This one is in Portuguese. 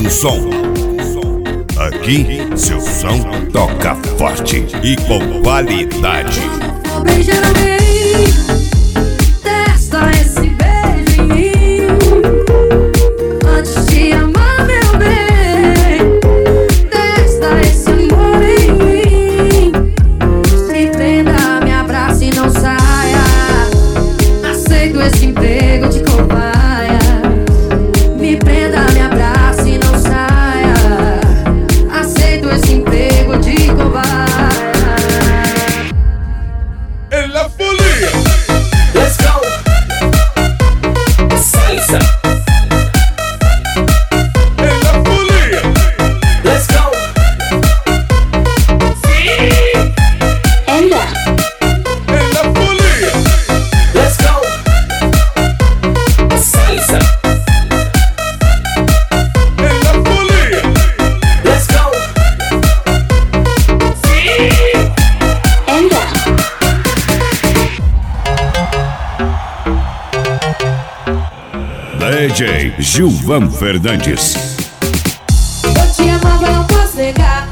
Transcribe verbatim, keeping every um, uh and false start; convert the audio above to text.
do som. Aqui, seu som toca forte e com qualidade. Vou beijar alguém, testa esse beijo em mim. Antes de amar, meu bem, testa esse amor em mim. Me prenda, me abrace e não saia. Aceito esse emprego de cobaia. Me prenda, me abrace e não saia. Aceito esse emprego de cobaia. En la folia, Let's go. Salsa. en la folia, Let's go. Ella. en la folia, Let's go. Salsa. en la folia. Let's go. Ella. D J Gilvan Fernandes. Eu te amava, não posso negar.